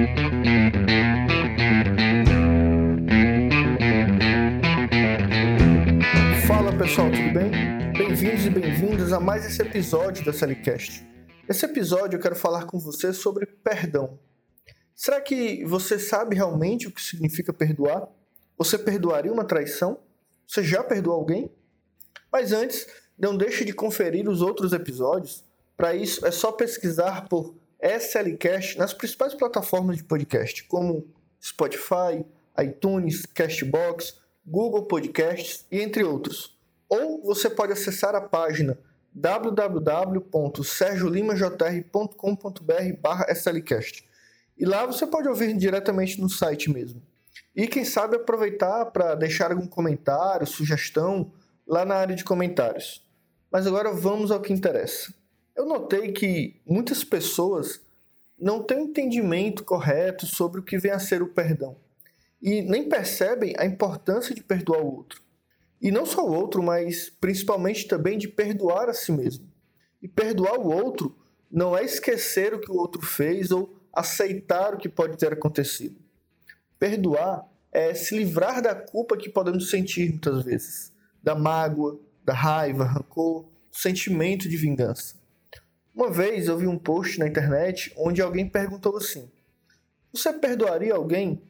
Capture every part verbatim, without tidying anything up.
Fala pessoal, tudo bem? Bem-vindos e bem-vindas a mais esse episódio da Salicast. Nesse episódio eu quero falar com você sobre perdão. Será que você sabe realmente o que significa perdoar? Você perdoaria uma traição? Você já perdoou alguém? Mas antes, não deixe de conferir os outros episódios. Para isso, é só pesquisar por Salicast nas principais plataformas de podcast, como Spotify, iTunes, Castbox, Google Podcasts e entre outros. Ou você pode acessar a página w w w ponto sergio lima j r ponto com ponto b r barra salicast. E lá você pode ouvir diretamente no site mesmo. E quem sabe aproveitar para deixar algum comentário, sugestão lá na área de comentários. Mas agora vamos ao que interessa. Eu notei que muitas pessoas não têm um entendimento correto sobre o que vem a ser o perdão. E nem percebem a importância de perdoar o outro. E não só o outro, mas principalmente também de perdoar a si mesmo. E perdoar o outro não é esquecer o que o outro fez ou aceitar o que pode ter acontecido. Perdoar é se livrar da culpa que podemos sentir muitas vezes, da mágoa, da raiva, rancor, do sentimento de vingança. Uma vez eu vi um post na internet onde alguém perguntou assim: você perdoaria alguém?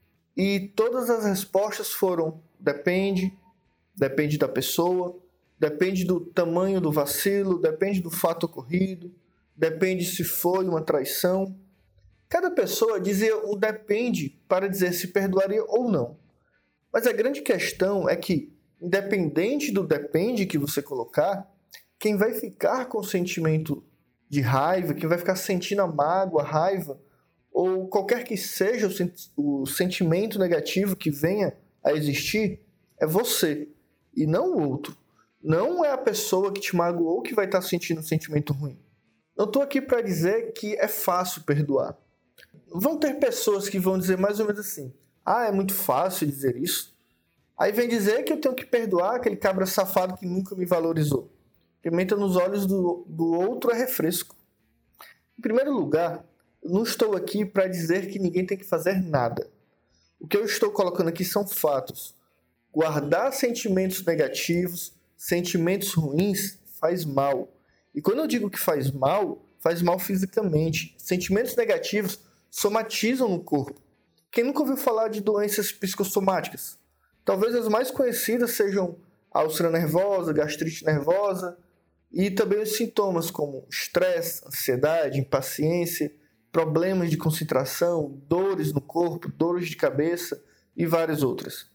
E todas as respostas foram: depende, depende da pessoa, depende do tamanho do vacilo, depende do fato ocorrido, depende se foi uma traição. Cada pessoa dizia o depende para dizer se perdoaria ou não. Mas a grande questão é que, independente do depende que você colocar, quem vai ficar com o sentimento de raiva, quem vai ficar sentindo a mágoa, a raiva, ou qualquer que seja o, sent- o sentimento negativo que venha a existir, é você, e não o outro. Não é a pessoa que te magoou que vai estar sentindo um sentimento ruim. Não estou aqui para dizer que é fácil perdoar. Vão ter pessoas que vão dizer mais ou menos assim: ah, é muito fácil dizer isso. Aí vem dizer que eu tenho que perdoar aquele cabra safado que nunca me valorizou. Pimenta nos olhos do, do outro é refresco. Em primeiro lugar, eu não estou aqui para dizer que ninguém tem que fazer nada. O que eu estou colocando aqui são fatos. Guardar sentimentos negativos, sentimentos ruins, faz mal. E quando eu digo que faz mal, faz mal fisicamente. Sentimentos negativos somatizam no corpo. Quem nunca ouviu falar de doenças psicossomáticas? Talvez as mais conhecidas sejam a úlcera nervosa, gastrite nervosa e também os sintomas como estresse, ansiedade, impaciência, problemas de concentração, dores no corpo, dores de cabeça e várias outras.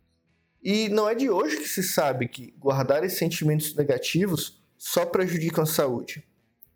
E não é de hoje que se sabe que guardar esses sentimentos negativos só prejudicam a saúde.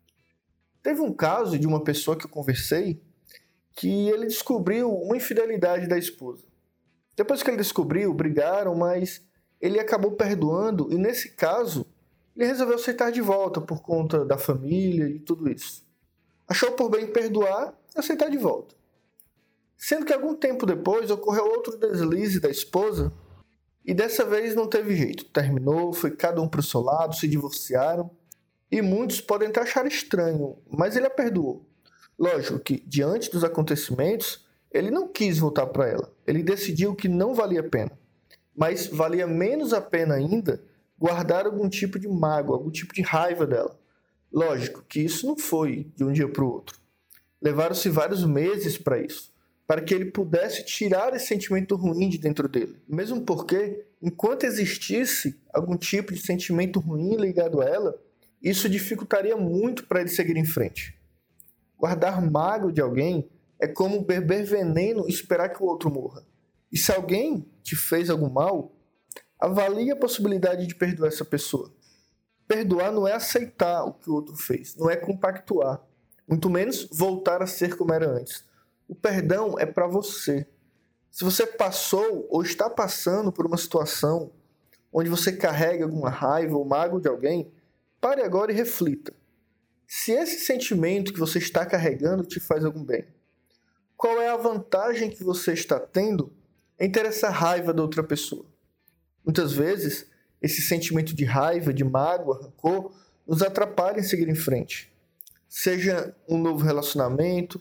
Teve um caso de uma pessoa que eu conversei que ele descobriu uma infidelidade da esposa. Depois que ele descobriu, brigaram, mas ele acabou perdoando e nesse caso ele resolveu aceitar de volta por conta da família e tudo isso. Achou por bem perdoar e aceitar de volta. Sendo que algum tempo depois ocorreu outro deslize da esposa e dessa vez não teve jeito. Terminou, foi cada um para o seu lado, se divorciaram e muitos podem até achar estranho, mas ele a perdoou. Lógico que, diante dos acontecimentos, ele não quis voltar para ela. Ele decidiu que não valia a pena. Mas valia menos a pena ainda guardar algum tipo de mágoa, algum tipo de raiva dela. Lógico que isso não foi de um dia para o outro. Levaram-se vários meses para isso, para que ele pudesse tirar esse sentimento ruim de dentro dele. Mesmo porque, enquanto existisse algum tipo de sentimento ruim ligado a ela, isso dificultaria muito para ele seguir em frente. Guardar mágoa de alguém é como beber veneno e esperar que o outro morra. E se alguém te fez algum mal, avalie a possibilidade de perdoar essa pessoa. Perdoar não é aceitar o que o outro fez, não é compactuar, muito menos voltar a ser como era antes. O perdão é para você. Se você passou ou está passando por uma situação onde você carrega alguma raiva ou mágoa de alguém, pare agora e reflita. Se esse sentimento que você está carregando te faz algum bem, qual é a vantagem que você está tendo em ter essa raiva da outra pessoa? Muitas vezes, esse sentimento de raiva, de mágoa, rancor, nos atrapalha em seguir em frente. Seja um novo relacionamento,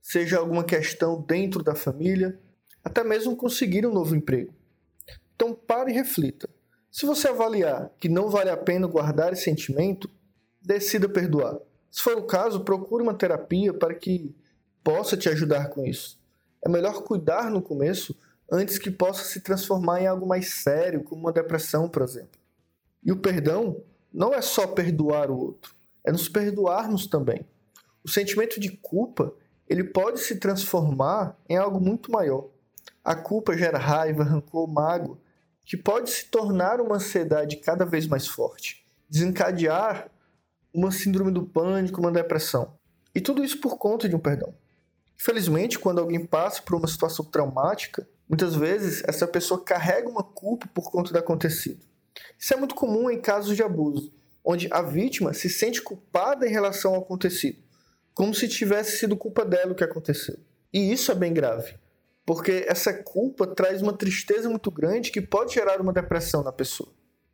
seja alguma questão dentro da família, até mesmo conseguir um novo emprego. Então pare e reflita. Se você avaliar que não vale a pena guardar esse sentimento, decida perdoar. Se for o caso, procure uma terapia para que possa te ajudar com isso. É melhor cuidar no começo antes que possa se transformar em algo mais sério, como uma depressão, por exemplo. E o perdão não é só perdoar o outro, é nos perdoarmos também. O sentimento de culpa, ele pode se transformar em algo muito maior. A culpa gera raiva, rancor, mágoa, que pode se tornar uma ansiedade cada vez mais forte, desencadear uma síndrome do pânico, uma depressão. E tudo isso por conta de um perdão. Infelizmente, quando alguém passa por uma situação traumática, muitas vezes essa pessoa carrega uma culpa por conta do acontecido. Isso é muito comum em casos de abuso, onde a vítima se sente culpada em relação ao acontecido, como se tivesse sido culpa dela o que aconteceu. E isso é bem grave, porque essa culpa traz uma tristeza muito grande que pode gerar uma depressão na pessoa.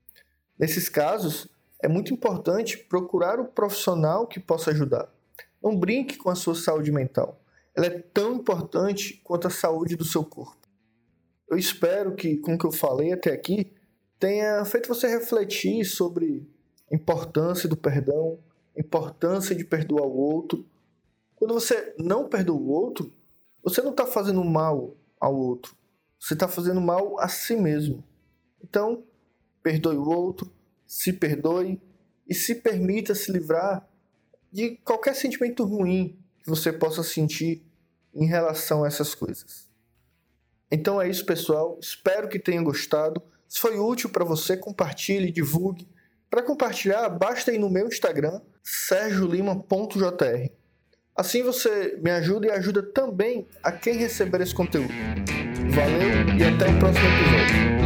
Nesses casos, é muito importante procurar um profissional que possa ajudar. Não brinque com a sua saúde mental. Ela é tão importante quanto a saúde do seu corpo. Eu espero que, com o que eu falei até aqui, tenha feito você refletir sobre a importância do perdão, a importância de perdoar o outro. Quando você não perdoa o outro, você não está fazendo mal ao outro. Você está fazendo mal a si mesmo. Então, perdoe o outro, se perdoe e se permita se livrar de qualquer sentimento ruim que você possa sentir em relação a essas coisas. Então é isso, pessoal. Espero que tenham gostado. Se foi útil para você, compartilhe, divulgue. Para compartilhar, basta ir no meu Instagram, sergio lima ponto j r. Assim você me ajuda e ajuda também a quem receber esse conteúdo. Valeu e até o próximo episódio.